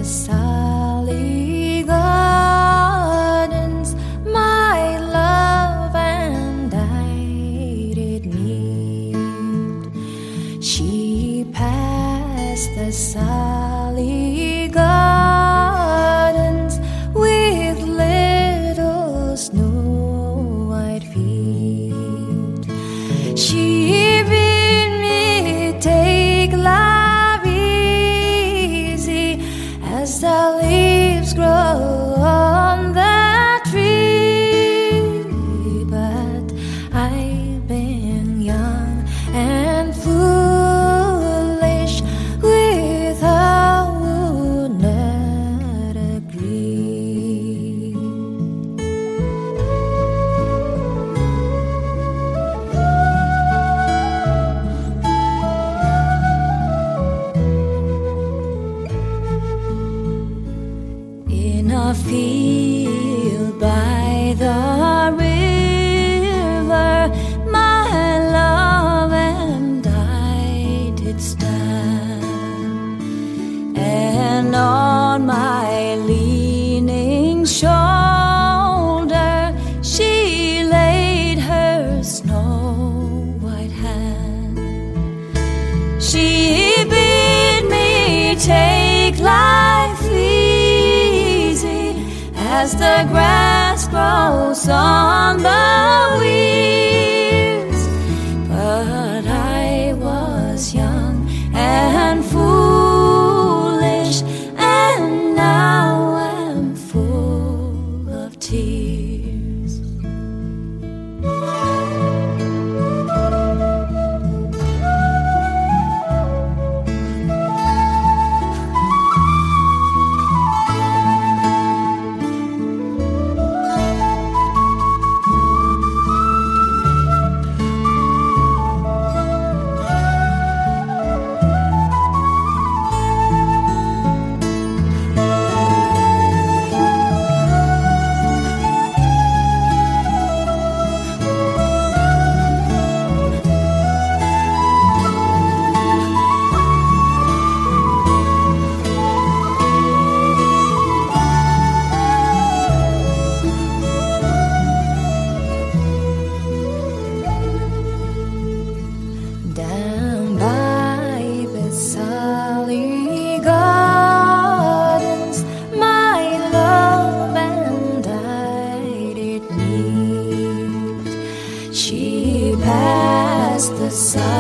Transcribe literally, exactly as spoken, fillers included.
the Sally Gardens, my love and I did meet. She passed the Sally Gardens with little snow white feet. She bid me take life easy as the leaves grow on the tree. But I've been young and foolish, with her would not agree. In a field by the river, my love and I did stand, and on my leaning shoulder she laid her snow white hand. She bid me take life easy as the grass grows on the weeds. But I was young and foolish, and now am full of tears. Down by the Sally Gardens, my love and I did meet. She passed the Sally